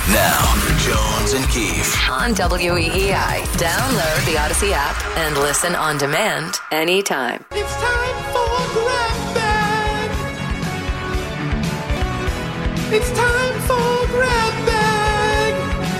Now, Jones and Keefe on WEEI. Download the Odyssey app and listen on demand anytime. It's time for Grab Bag. It's time for Grab Bag.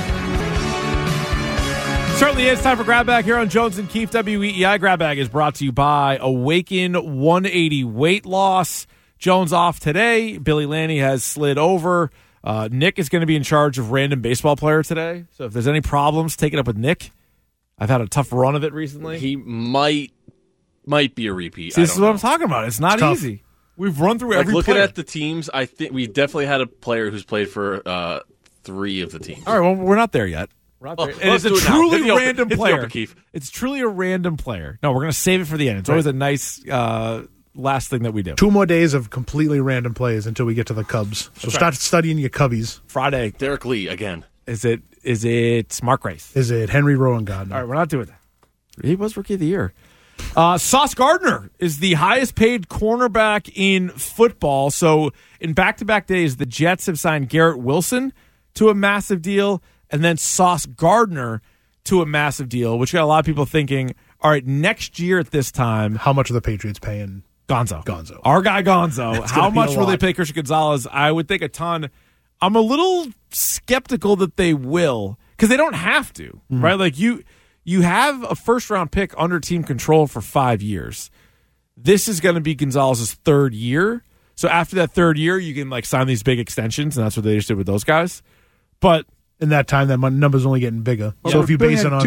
Certainly it's time for Grab Bag here on Jones and Keefe WEEI. Grab Bag is brought to you by Awaken 180 Weight Loss. Jones off today. Billy Lanny has slid over. Nick is going to be in charge of random baseball player today. So if there's any problems, take it up with Nick. I've had a tough run of it recently. He might be a repeat. See, this is what I'm talking about. It's not easy. We've run through every looking player. at the teams, I think we definitely had a player who's played for 3 of the teams. All right, well, we're not there yet. We're not there. And it's a truly random player. It's truly a random player. No, we're going to save it for the end. It's always a nice last thing that we do. 2 more days of completely random plays until we get to the Cubs. So start studying your Cubbies. Friday. Derek Lee again. Is it Mark Grace? Is it Henry Rowan-Gardner? All right, we're not doing that. He was Rookie of the Year. Sauce Gardner is the highest paid cornerback in football. So in back-to-back days, the Jets have signed Garrett Wilson to a massive deal, and then Sauce Gardner to a massive deal, which got a lot of people thinking, all right, next year at this time, how much are the Patriots paying? Gonzo. Our guy Gonzo. How much will they pay Christian Gonzalez? I would think a ton. I'm a little skeptical that they will, because they don't have to, right? Like you have a first-round pick under team control for 5 years. This is going to be Gonzalez's 3rd year. So after that 3rd year, you can sign these big extensions, and that's what they just did with those guys. But in that time, that number's only getting bigger. Yeah. So if you base it on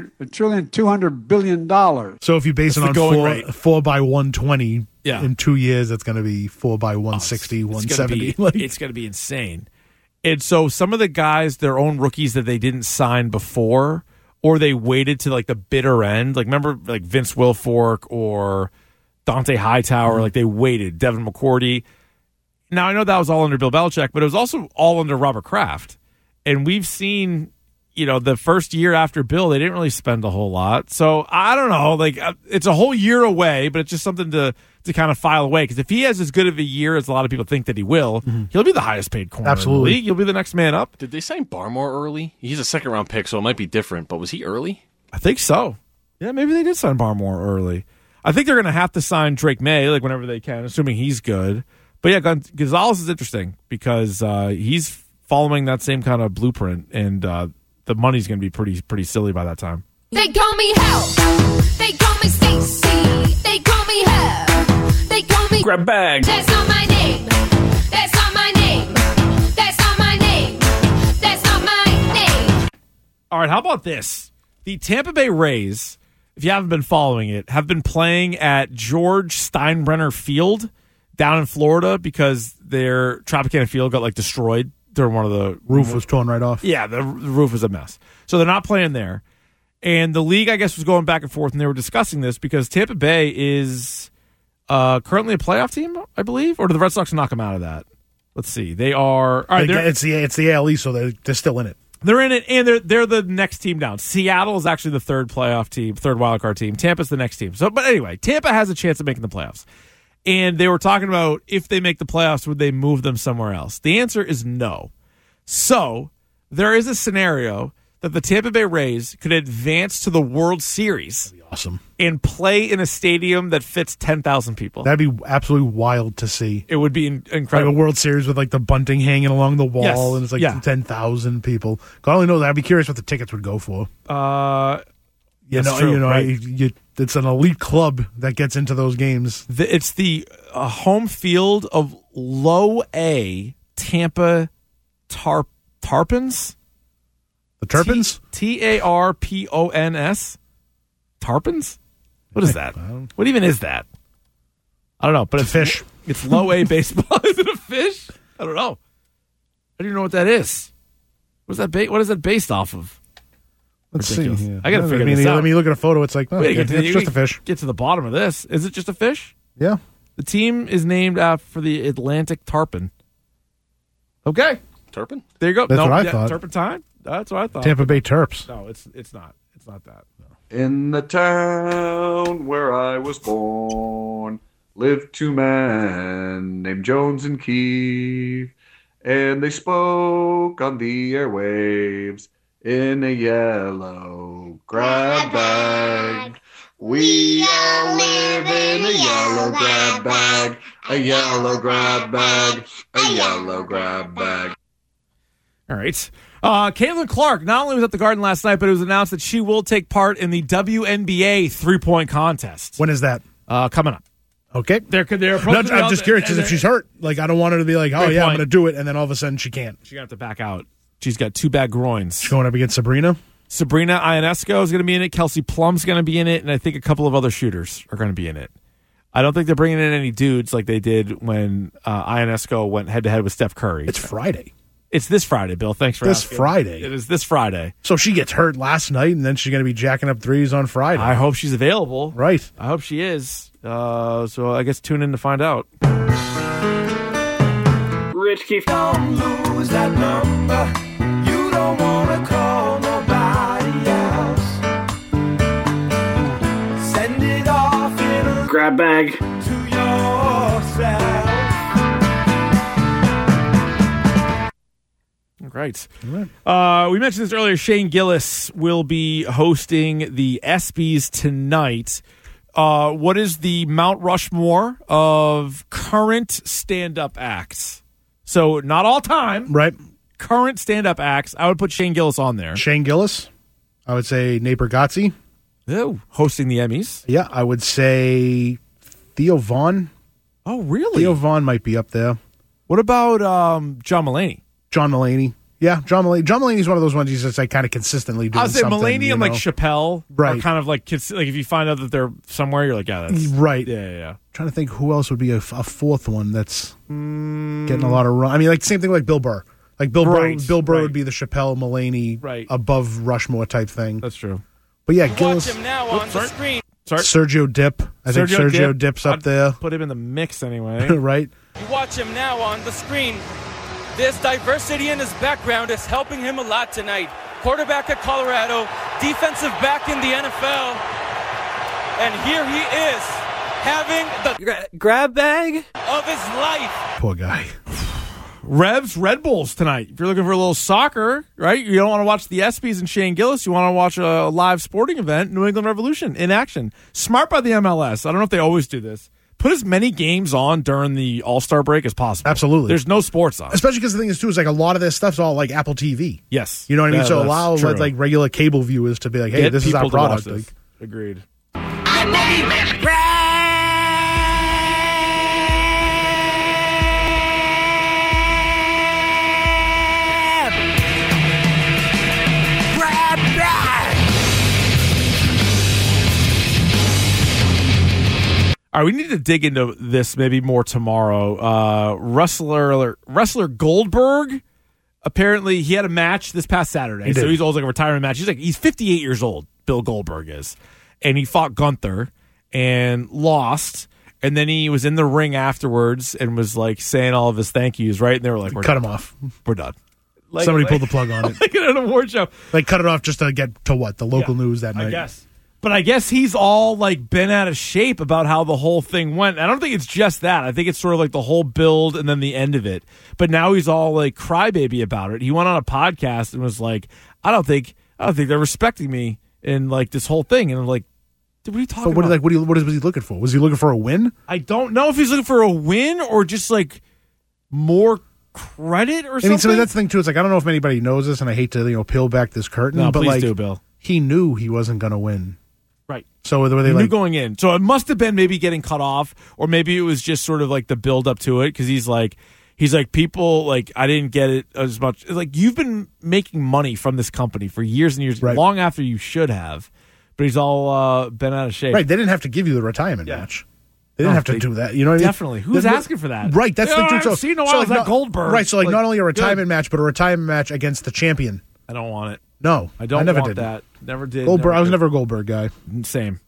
$200 billion. So if you base it on 4 by 120 in 2 years, that's going to be 4 by 160, 170. It's going to be insane. And so some of the guys, their own rookies that they didn't sign before, or they waited to the bitter end. Remember Vince Wilfork or Dante Hightower, they waited. Devin McCourty. Now I know that was all under Bill Belichick, but it was also all under Robert Kraft. And we've seen, the first year after Bill, they didn't really spend a whole lot. So I don't know. It's a whole year away, but it's just something to kind of file away. Because if he has as good of a year as a lot of people think that he will, he'll be the highest paid corner in the league. He'll be the next man up. Did they sign Barmore early? He's a 2nd-round pick, so it might be different. But was he early? I think so. Yeah, maybe they did sign Barmore early. I think they're going to have to sign Drake May, whenever they can, assuming he's good. But yeah, Gonzalez is interesting because he's following that same kind of blueprint, and the money's going to be pretty silly by that time. They call me Hell. They call me Stacy. They call me Hell. They call me Grab Bag. That's not my name. That's not my name. That's not my name. That's not my name. All right, how about this? The Tampa Bay Rays, if you haven't been following it, have been playing at George Steinbrenner Field down in Florida because their Tropicana Field got destroyed. One of the roof was torn right off. Yeah, the roof was a mess. So they're not playing there. And the league, I guess, was going back and forth, and they were discussing this because Tampa Bay is currently a playoff team, I believe, or did the Red Sox knock them out of that? Let's see. They are. All right, it's the AL East, so they're still in it. They're in it, and they're the next team down. Seattle is actually the 3rd playoff team, 3rd wildcard team. Tampa's the next team. So, but anyway, Tampa has a chance of making the playoffs. And they were talking about if they make the playoffs, would they move them somewhere else? The answer is no. So there is a scenario that the Tampa Bay Rays could advance to the World Series. That'd be awesome. And play in a stadium that fits 10,000 people. That'd be absolutely wild to see. It would be incredible. A World Series with the bunting hanging along the wall, and it's 10,000 people. God only knows. I'd be curious what the tickets would go for. It's an elite club that gets into those games. It's the home field of Low A Tampa Tarpons. The Turpins? Tarpons? Tarpons? What is that? What even is that? I don't know. But it's a fish. It's Low A baseball. Is it a fish? I don't know. I don't even know what that is. What is that based off of? Let's see. Yeah. I got to figure this out. Let me look at a photo. It's it's just a fish. Get to the bottom of this. Is it just a fish? Yeah. The team is named after the Atlantic tarpon. Okay. Turpin? There you go. That's what I thought. Turpentine? That's what I thought. Tampa Bay Terps. No, it's not. It's not that. No. In the town where I was born lived 2 men named Jones and Keefe. and they spoke on the airwaves in a yellow grab bag. We all live in a yellow grab bag, a yellow grab bag, a yellow grab bag. All right. Caitlin Clark not only was at the Garden last night, but it was announced that she will take part in the WNBA three-point contest. When is that? Coming up. Okay. I'm just curious because if she's hurt, like I don't want her to be like, I'm going to do it, and then all of a sudden she can't. She's going to have to back out. She's got 2 bad groins. She's going up against Sabrina Ionesco is going to be in it. Kelsey Plum's going to be in it, and I think a couple of other shooters are going to be in it. I don't think they're bringing in any dudes like they did when Ionesco went head-to-head with Steph Curry. It's Friday. It's this Friday, Bill. Thanks for asking. This Friday. It is this Friday. So she gets hurt last night, and then she's going to be jacking up threes on Friday. I hope she's available. Right. I hope she is. So I guess tune in to find out. Rich Keefe, don't lose that number. You don't want to call nobody else. Send it off in a grab bag to yourself. Right. We mentioned this earlier. Shane Gillis will be hosting the ESPYs tonight. What is the Mount Rushmore of current stand-up acts? So not all time. Right. Current stand-up acts. I would put Shane Gillis on there. Shane Gillis. I would say Nate Bargatze. Oh, hosting the Emmys. Yeah, I would say Theo Vaughn. Oh, really? Theo Vaughn might be up there. What about John Mulaney? John Mulaney. Yeah, John Mulaney. John Mulaney's one of those ones he's just like kind of consistently doing something. I would say Mulaney and like Chappelle are kind of like if you find out that they're somewhere, you're like, yeah, that's right. Yeah. Trying to think who else would be a fourth one that's getting a lot of run. I mean, like same thing like Bill Burr. Like Bill Burr would be the Chappelle Mulaney above Rushmore type thing. That's true. But yeah, Gillis. Watch him now on the screen. Sorry. Sergio Dip. I think Sergio Dip's up there. Put him in the mix anyway. Right. You watch him now on the screen. This diversity in his background is helping him a lot tonight. Quarterback at Colorado, defensive back in the NFL, and here he is having the grab bag of his life. Poor guy. Revs Red Bulls tonight. If you're looking for a little soccer, right? You don't want to watch the ESPYs and Shane Gillis. You want to watch a live sporting event, New England Revolution in action. Smart by the MLS. I don't know if they always do this. Put as many games on during the All-Star break as possible. Absolutely. There's no sports on. Especially because the thing is, too, is like a lot of this stuff's all like Apple TV. Yes. You know what I mean? So allow like regular cable viewers to be like, hey, this is our product. Like, agreed. My name is Grab. Grab bag. All right, we need to dig into this maybe more tomorrow. Wrestler Goldberg, apparently he had a match this past Saturday. So he's always like a retirement match. He's 58 years old, Bill Goldberg is. And he fought Gunther and lost. And then he was in the ring afterwards and was like saying all of his thank yous, right? And they were like, cut him off. We're done. Like, somebody pulled the plug on it. Like at an award show. Like cut it off just to get to what? The local news that night. I guess. But I guess he's all like been out of shape about how the whole thing went. I don't think it's just that. I think it's sort of like the whole build and then the end of it. But now he's all like crybaby about it. He went on a podcast and was like, I don't think they're respecting me in like this whole thing. And I'm like, dude, what are you talking about? What was he looking for? Was he looking for a win? I don't know if he's looking for a win or just like more credit or something. I mean, so that's the thing too. It's like I don't know if anybody knows this, and I hate to peel back this curtain. No, but please like, do, Bill. He knew he wasn't going to win. Right. So were they knew going in. So it must have been maybe getting cut off, or maybe it was just sort of like the build up to it because he's like people like I didn't get it as much. It's like you've been making money from this company for years and years, long after you should have. But he's all been out of shape. Right. They didn't have to give you the retirement match. They didn't have to do that. You know what I mean? Definitely. Who's asking for that? Right. That's the truth. I've seen that Goldberg. Right. So like not only a retirement match, but a retirement match against the champion. I don't want it. No, I don't never want did that. Never did. Goldberg. I was never a Goldberg guy. Same.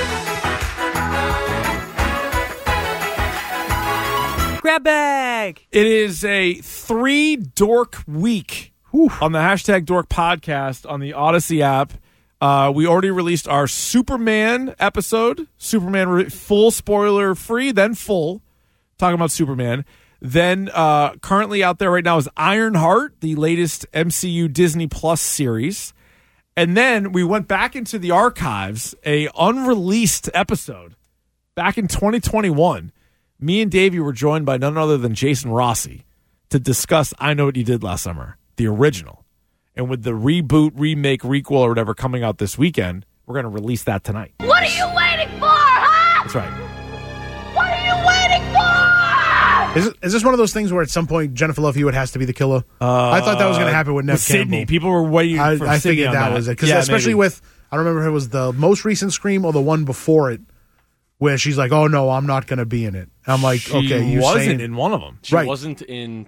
Grab bag. It is a 3 dork week on the hashtag Dork podcast on the Odyssey app. We already released our Superman episode. Superman full spoiler free, then full. Talking about Superman. Then currently out there right now is Ironheart, the latest MCU Disney Plus series. And then we went back into the archives, a unreleased episode back in 2021. Me and Davey were joined by none other than Jason Rossi to discuss I Know What You Did Last Summer, the original. And with the reboot, remake, requel, or whatever coming out this weekend, we're going to release that tonight. What are you waiting for, huh? That's right. What are you waiting for? Is this one of those things where at some point Jennifer Love Hewitt has to be the killer? I thought that was going to happen with Nev Campbell. Sydney. People were waiting for Sydney. I figured that was it. Because especially with, I don't remember if it was the most recent Scream or the one before it, where she's like, "Oh no, I'm not going to be in it." I'm like, she "Okay, you wasn't in one of them. She wasn't in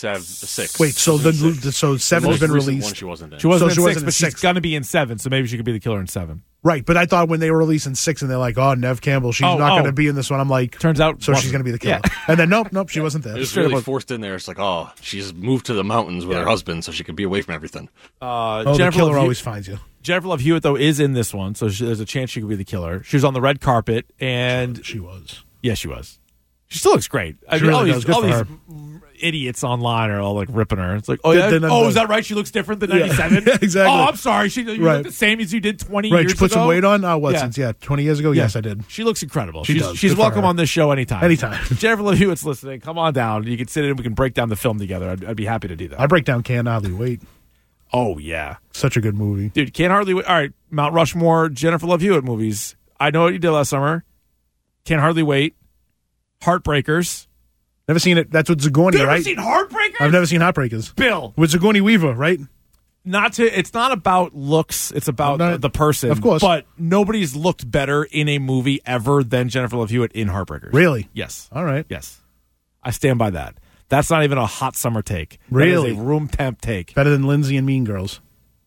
6. Wait, so so 7 has been released. One she wasn't in. She wasn't So in 6, but she's going to be in 7, so maybe she could be the killer in 7. Right, but I thought when they were releasing 6 and they're like, "Oh, Nev Campbell, she's not going to be in this one." I'm like, turns out, so she's going to be the killer. Yeah. And then nope, she wasn't there. It was really forced in there. It's like, oh, she's moved to the mountains with her husband, so she could be away from everything. The killer always finds you. Jennifer Love Hewitt, though, is in this one, so there's a chance she could be the killer. She was on the red carpet, and she was. Yeah, she was. She still looks great. I mean, really all these idiots online are all like ripping her. It's like, is that right? She looks different than 97? Yeah, exactly. Oh, I'm sorry. You look the same as you did 20 years ago. Right, she put some weight on? Since 20 years ago? Yes, I did. She looks incredible. She does. She's welcome on this show anytime. Anytime. Jennifer Love Hewitt's listening. Come on down. You can sit in and we can break down the film together. I'd be happy to do that. I break down Can't Hardly Wait. Oh, yeah. Such a good movie. Dude, Can't Hardly Wait. All right, Mount Rushmore, Jennifer Love Hewitt movies. I Know What You Did Last Summer. Can't Hardly Wait. Heartbreakers. Never seen it. That's with Sigourney, right? Never seen Heartbreakers? I've never seen Heartbreakers. Bill. With Sigourney Weaver, right? It's not about looks. It's about the person. Of course. But nobody's looked better in a movie ever than Jennifer Love Hewitt in Heartbreakers. Really? Yes. All right. Yes. I stand by that. That's not even a hot summer take. Really? That is a room temp take. Better than Lindsay and Mean Girls.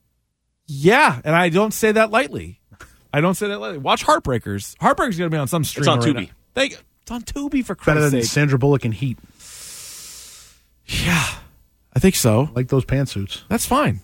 Yeah, and I don't say that lightly. Watch Heartbreakers. Heartbreakers is going to be on some stream. It's on Tubi. It's on Tubi, for Christ's Better than sake. Sandra Bullock in Heat. Yeah, I think so. Like those pantsuits. That's fine.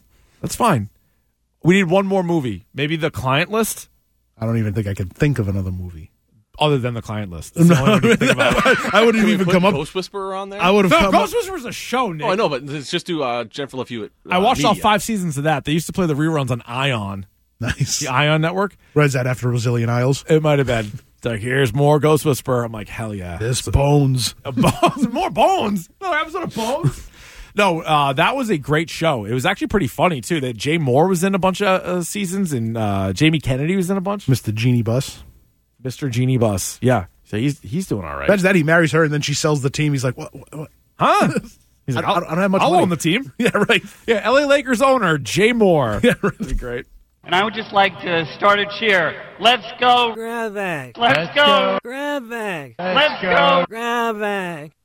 We need one more movie. Maybe The Client List? I don't even think I could think of another movie. Other than The Client List. That's the only one I can think about. I wouldn't even come up. Ghost Whisperer on there? I would have Ghost Whisperer is a show, Nick. Oh, I know, but let's just do Jennifer Love Hewitt. I watched all 5 seasons of that. They used to play the reruns on Ion. Nice. The Ion Network. Right, is that after Brazilian Isles? It might have been. It's like, here's more Ghost Whisperer. I'm like, hell yeah. This Bones. More Bones. Another episode of Bones. No, that was a great show. It was actually pretty funny, too. That Jay Moore was in a bunch of seasons, and Jamie Kennedy was in a bunch. Mr. Genie Bus. Mr. Genie Bus. Yeah. So he's doing all right. That's that. He marries her, and then she sells the team. He's like, what? Huh? He's like, I don't have much I'll money. own the team. Yeah, right. Yeah, LA Lakers owner, Jay Moore. Yeah, right. That'd be great. And I would just like to start a cheer. Let's go. Grab bag. Let's go. Grab bag. Let's go. Grab bag.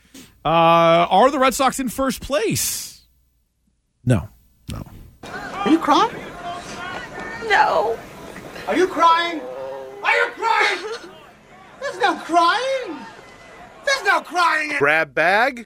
Are the Red Sox in first place? No. Are you crying? No. Are you crying? Are you crying? There's no crying. There's no crying. Grab bag?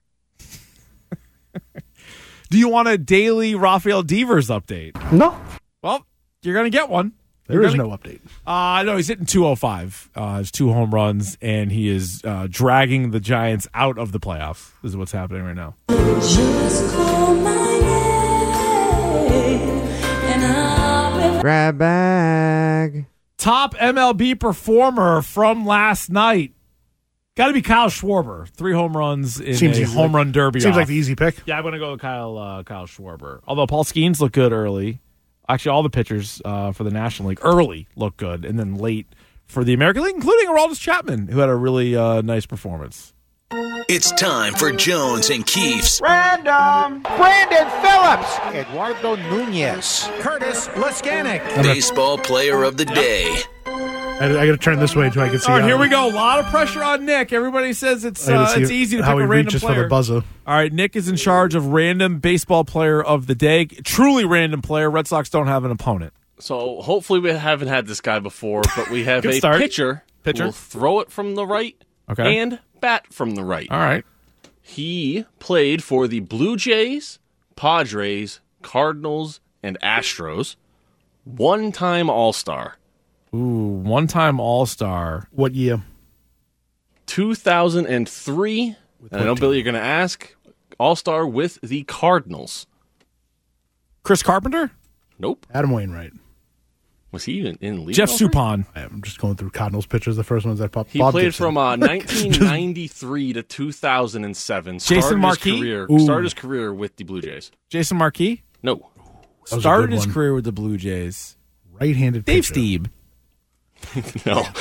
Do you want a daily Rafael Devers update? No. Well, you're going to get one. There is no update. No, he's hitting 205. His 2 home runs, and he is dragging the Giants out of the playoffs. This is what's happening right now. Just call my name and I'll Grab bag. Top MLB performer from last night. Got to be Kyle Schwarber. 3 home runs in a home run derby. Seems like the easy pick. Yeah, I'm going to go with Kyle Schwarber. Although Paul Skeens looked good early. Actually, all the pitchers for the National League early looked good, and then late for the American League, including Aroldis Chapman, who had a really nice performance. It's time for Jones and Keefe's Random. Brandon Phillips. Eduardo Nunez. Curtis Laskanik. Baseball Player of the Day. I got to turn this way so I can see. All right, here we go. A lot of pressure on Nick. Everybody says it's easy to pick how he a random reaches player. for the buzzer. All right, Nick is in charge of random baseball player of the day. Truly random player. Red Sox don't have an opponent. So hopefully we haven't had this guy before, but we have a start. pitcher who will throw it from the right and bat from the right. All right. He played for the Blue Jays, Padres, Cardinals, and Astros. One-time All-Star. Ooh, one-time All-Star. What year? 2003 And I know, Billy, you're going to ask. All-star with the Cardinals. Chris Carpenter? Nope. Adam Wainwright. Was he even in league? Jeff Suppan. I'm just going through Cardinals pitchers, the first ones that popped. He played from 1993 to 2007. Jason Markey? Started his career with the Blue Jays. Jason Markey? No. Started his career with the Blue Jays. Right-handed Dave pitcher. Steeb.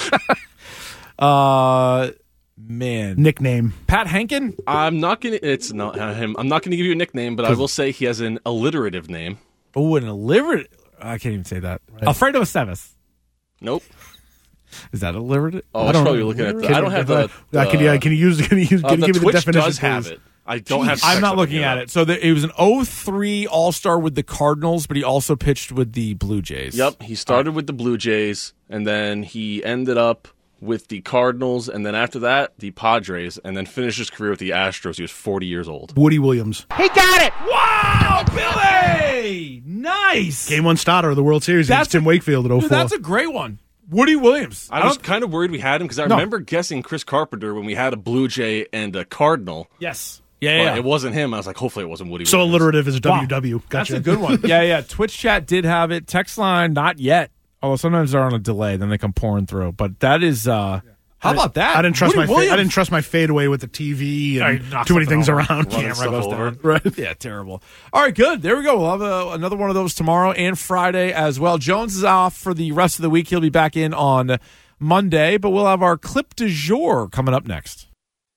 No. Man. Nickname. Pat Henkin? I'm not going to... It's not him. I'm not going to give you a nickname, but I will say he has an alliterative name. Oh, an alliterative... I can't even say that. Right. Alfredo Estevez. Nope. Is that alliterative? Oh, I should probably looking at that. I don't have the... Can you give me the Twitch definition, does have please? it. I don't have... I'm not looking at it. So he was an 03 All-Star with the Cardinals, but he also pitched with the Blue Jays. Yep. He started with the Blue Jays, and then he ended up with the Cardinals, and then after that, the Padres, and then finished his career with the Astros. He was 40 years old. Woody Williams. He got it! Wow, Billy! Nice! Game 1 starter of the World Series against Tim Wakefield at 04. Dude, that's a great one. Woody Williams. I was kind of worried we had him because I remember guessing Chris Carpenter when we had a Blue Jay and a Cardinal. Yes. Yeah. It wasn't him. I was like, hopefully it wasn't Woody So Williams. alliterative is WW. Wow. Gotcha. That's a good one. Yeah. Twitch chat did have it. Text line, not yet. Although sometimes they're on a delay, then they come pouring through. But that is... How about that? I didn't trust my fadeaway with the TV and too many things around. Camera goes down. Right. Yeah, terrible. All right, good. There we go. We'll have another one of those tomorrow and Friday as well. Jones is off for the rest of the week. He'll be back in on Monday, but we'll have our clip du jour coming up next.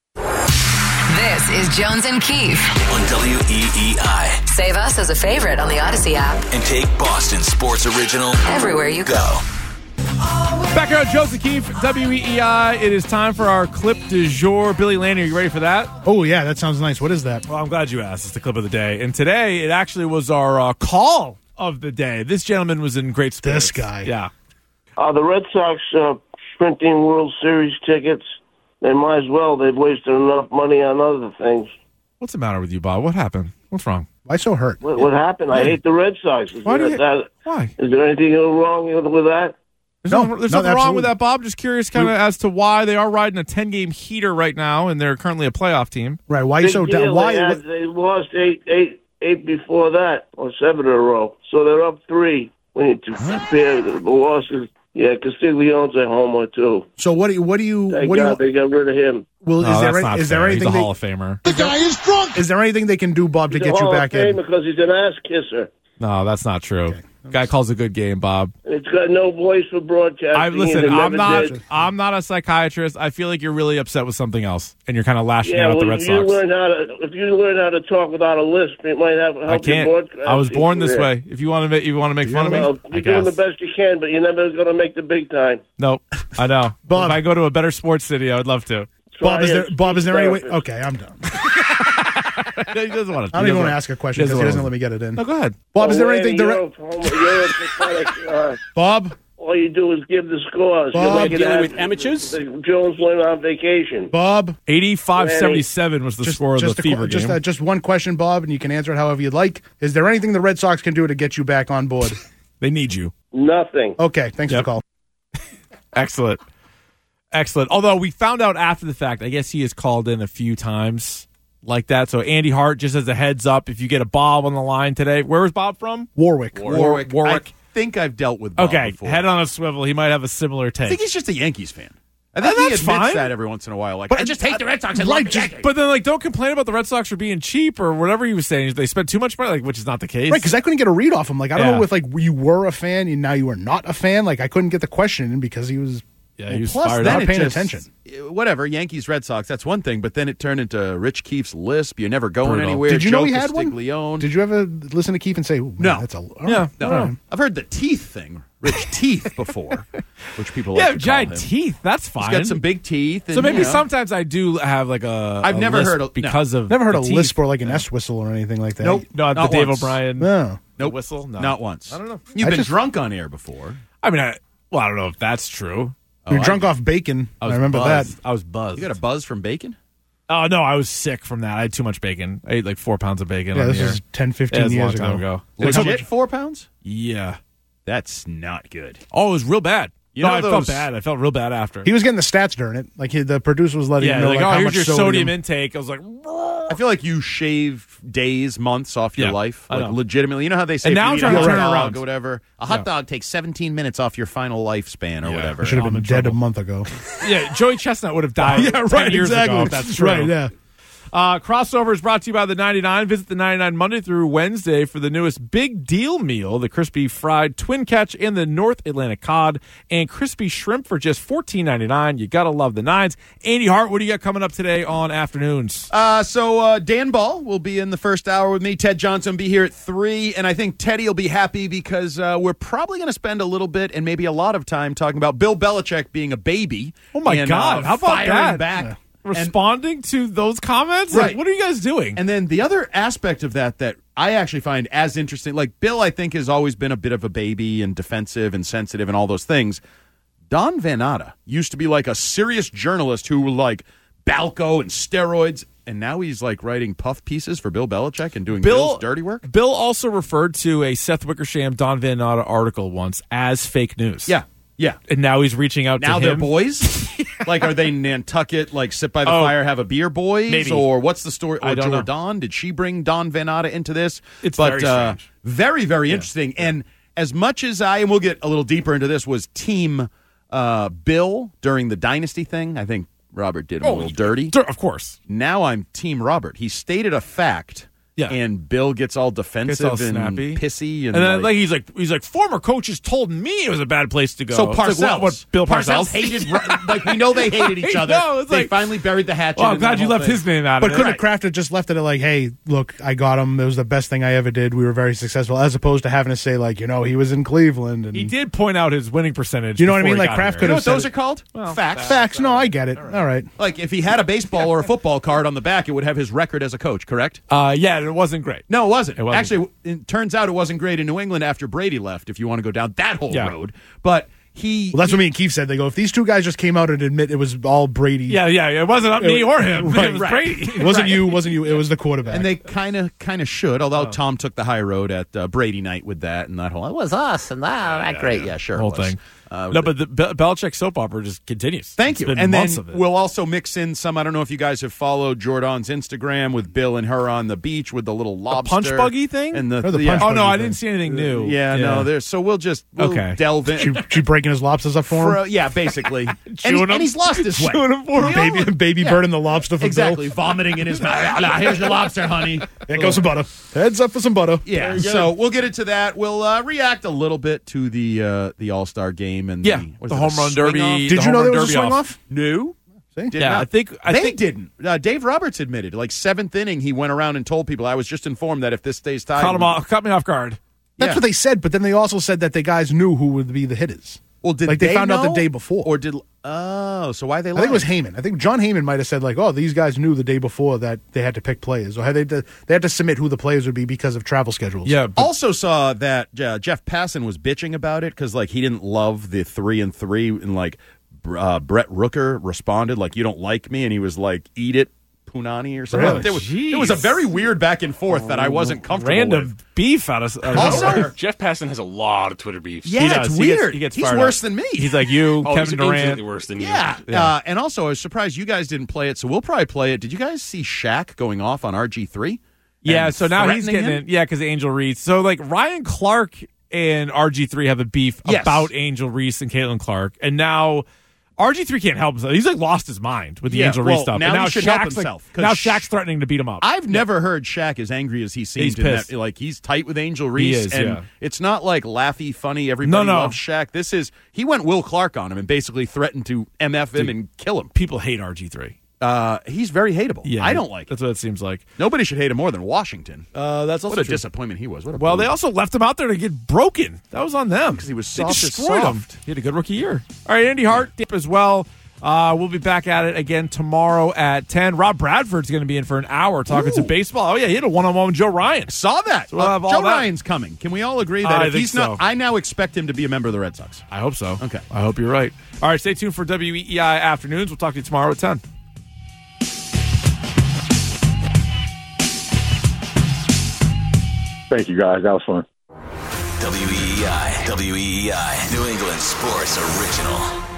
This is Jones and Keefe on WEEI. Save us as a favorite on the Odyssey app. And take Boston Sports Original everywhere you go. Back here on Jones and Keefe, WEEI. It is time for our clip du jour. Billy Lanny, are you ready for that? Oh, yeah, that sounds nice. What is that? Well, I'm glad you asked. It's the clip of the day. And today, it actually was our call of the day. This gentleman was in great spirits. This guy. Yeah. The Red Sox printing World Series tickets. They might as well. They've wasted enough money on other things. What's the matter with you, Bob? What happened? What's wrong? Why so hurt? What happened? I hate the Red Sox. Why? Is there anything wrong with that? There's nothing wrong with that, Bob. Just curious kind of as to why they are riding a 10-game heater right now, and they're currently a playoff team. Right. Why so down? Why? They lost eight before that, or 7 in a row. So they're up 3. We need to compare the losses. Yeah, Castiglione's a homer, too. So what do you... They got rid of him. Well, is there anything... He's a Hall of Famer. The guy is drunk! Is there anything they can do, Bob, to get you back in? Because he's an ass kisser. No, that's not true. Okay. Guy calls a good game, Bob. It's got no voice for broadcasting. I'm not a psychiatrist. I feel like you're really upset with something else, and you're kind of lashing out at the Red Sox. If you learn how to talk without a lisp, it might help. I can't. I was born this way. If you want to make fun of me, you're doing the best you can, but you're never going to make the big time. Nope, I know. Bob, if I go to a better sports city, I would love to. Bob, is there any way? Okay, I'm done. He doesn't want to. I don't even want to ask a question because he doesn't let me get it in. No, go ahead. Bob, is there anything... Bob? All you do is give the scores. Bob, you're dealing with amateurs? Jones went on vacation. Bob? 85-77 was the score of the Fever game. Just one question, Bob, and you can answer it however you'd like. Is there anything the Red Sox can do to get you back on board? They need you. Nothing. Okay, thanks for the call. Excellent. Although we found out after the fact, I guess he has called in a few times like that. So Andy Hart, just as a heads up, if you get a Bob on the line today, where is Bob from? Warwick. I think I've dealt with Bob before. Head on a swivel. He might have a similar take. I think he's just a Yankees fan. I think he admits that every once in a while. Like, I just hate the Red Sox. But then, don't complain about the Red Sox for being cheap or whatever he was saying. They spent too much money, which is not the case. Right, because I couldn't get a read off him. I don't know if you were a fan and now you are not a fan. I couldn't get the question in because he was... Yeah, he was plus not paying attention. Whatever, Yankees, Red Sox, that's one thing, but then it turned into Rich Keefe's lisp. You're never going anywhere. Did you know he had one? Did you ever listen to Keefe and say, no. That's no. I've heard the teeth thing, Rich Teeth, before, which people like to giant call him. Teeth, that's fine. He's got some big teeth. And, so maybe sometimes I do have I've never heard of a lisp or like an S whistle or anything like that. Nope. No, the Dave O'Brien nope. whistle? No. Not once. I don't know. You've been drunk on air before. I mean, I don't know if that's true. You're drunk off bacon. I remember buzzed. that. I was buzzed. You got a buzz from bacon? Oh, no, I was sick from that. I had too much bacon. I ate like 4 pounds of bacon. Yeah, this is 10, 15 years ago. Legit 4 pounds? Yeah. That's not good. Oh, it was real bad. You know I felt those- bad. I felt real bad after. He was getting the stats during it. Like the producer was letting him know like, like, oh, how here's much your sodium intake. I was like, I feel like you shave days, months off your Yeah, life, I like know. legitimately. You know how they say And if now you I'm eat trying a to turn it hot around. dog or whatever, a hot dog takes 17 minutes off your final lifespan or whatever. I should have I'm been in dead trouble. a month ago. Yeah, Joey Chestnut would have died 10 years ago. If that's true. Right, yeah. Crossover is brought to you by the 99. Visit the 99 Monday through Wednesday for the newest Big Deal meal, the crispy fried twin catch and the North Atlantic cod, and crispy shrimp for just $14.99. You gotta love the nines. Andy Hart, what do you got coming up today on afternoons? So Dan Ball will be in the first hour with me. Ted Johnson will be here at 3, and I think Teddy will be happy because we're probably going to spend a little bit and maybe a lot of time talking about Bill Belichick being a baby. Oh my and, God! How about firing that? back. Responding to those comments? Right. Like, what are you guys doing? And then the other aspect of that I actually find as interesting, like Bill, I think, has always been a bit of a baby and defensive and sensitive and all those things. Don Van Natta used to be like a serious journalist who would like Balco and steroids, and now he's like writing puff pieces for Bill Belichick and doing Bill's dirty work. Bill also referred to a Seth Wickersham, Don Van Natta article once as fake news. Yeah. Yeah. And now he's reaching out Now to they're him. boys? Like, are they Nantucket, like, sit by the fire, have a beer boys? Maybe. Or what's the story? Or I don't know. Jordan? Did she bring Don Van Natta into this? It's very strange. Very, very interesting. And as much as and we'll get a little deeper into this, was Team Bill during the Dynasty thing. I think Robert did him a little dirty. Of course. Now I'm Team Robert. He stated a fact. Yeah. And Bill gets all defensive Gets all and snappy. pissy. And then he's like, former coaches told me it was a bad place to go. So It's Parcells, like, what Bill Parcells hated, like we know they hated each other. know, it's They like- finally buried the hatchet. Well, I'm in glad that you whole left thing. his name out But of it. couldn't have Kraft have just left it at like, hey, look, I got him. It was the best thing I ever did. We were very successful, as opposed to having to say, like, he was in Cleveland. And He did point out his winning percentage. You know what I before mean? he Like got Kraft here. could You know have what said those are called? Well, facts. Facts. No, I get it. All right. Like if he had a baseball or a football card on the back, it would have his record as a coach, correct? Yeah, it wasn't great. No, it wasn't. It wasn't. Actually, it turns out it wasn't great in New England after Brady left, if you want to go down that whole road. But he... Well, that's what me and Keith said. They go, if these two guys just came out and admit it was all Brady. Yeah, it wasn't up me or him. Right, It was right. Brady. It wasn't you. It was the quarterback. And they kind of should, although Tom took the high road at Brady night with that and that whole, it was us and that great. Yeah, sure. The whole it was. thing. No, but the Belichick soap opera just continues. Thank It's you. been And then months of it. we'll also mix in some, I don't know if you guys have followed Jordan's Instagram with Bill and her on the beach with the little lobster. punch buggy thing? And the Or the yeah. punch Oh, no, buggy I thing. didn't see anything new. No, there's so we'll Okay. delve in. she breaking his lobsters up for him? Yeah, basically. Chewing and him? he's lost his way. Chewing him for him? Baby burning the lobster for Exactly, Bill. vomiting in his mouth. Here's your lobster, honey. There goes some butter. Heads up for some butter. Yeah, so we'll get into that. We'll react a little bit to the All-Star game and Yeah, what the is it, home run swing derby. off? the Did you home know run there was a derby swing off? off? No. See? Did Yeah, not. I they think didn't. Dave Roberts admitted, like seventh inning, he went around and told people, "I was just informed that if this stays tied, caught me off guard. That's what they said, but then they also said that the guys knew who would be the hitters. Well, did like they found out the know? day before. Or did so why they? I think it was Heyman. I think John Heyman might have said like, "Oh, these guys knew the day before that they had to pick players, or they had to submit who the players would be because of travel schedules." Yeah, but Also saw that Jeff Passan was bitching about it because like he didn't love the 3-3 and like Brett Rooker responded like you don't like me and he was like eat it Punani or something. Really? It was a very weird back and forth that I wasn't comfortable random with. beef out of Also, nowhere. Jeff Passan has a lot of Twitter beefs. Yeah, He it's does. He gets- weird. he gets He's fired worse up. than me. He's like you, Oh, Kevin he's Durant. infinitely worse than you. Yeah. And also I was surprised you guys didn't play it, so we'll probably play it. Did you guys see Shaq going off on RG3? Yeah, And so now he's threatening getting him? it. Yeah, because Angel Reese. So like Ryan Clark and RG3 have a beef Yes. about Angel Reese and Caitlin Clark, and now RG3 can't help himself. He's like lost his mind with the Yeah, Angel well, Reese stuff. now and he should help Shaq's himself, 'cause now Shaq's threatening to beat him up. I've never heard Shaq as angry as he seemed. He's in that, pissed. like he's tight with Angel Reese, is, and yeah. it's not like laughy, funny. Everybody No. loves Shaq. This is he went Will Clark on him and basically threatened to MF him and kill him. People hate RG3. He's very hateable. Yeah, I don't like it. That's what it seems like. Nobody should hate him more than Washington. That's also What a true. disappointment he was. What a Well, they boob. also left him out there to get broken. That was on them because he was They soft as destroyed him. soft. He had a good rookie year. All right, Andy Hart dip as well. We'll be back at it again tomorrow at 10. Rob Bradford's going to be in for an hour talking some baseball. Oh, yeah, he had a one-on-one with Joe Ryan. Saw that. So we'll have all Joe that. Ryan's coming. Can we all agree that I if think he's not, so. I now expect him to be a member of the Red Sox. I hope so. Okay. I hope you're right. All right, stay tuned for WEEI Afternoons. We'll talk to you tomorrow at 10. Thank you, guys. That was fun. WEEI, New England Sports Original.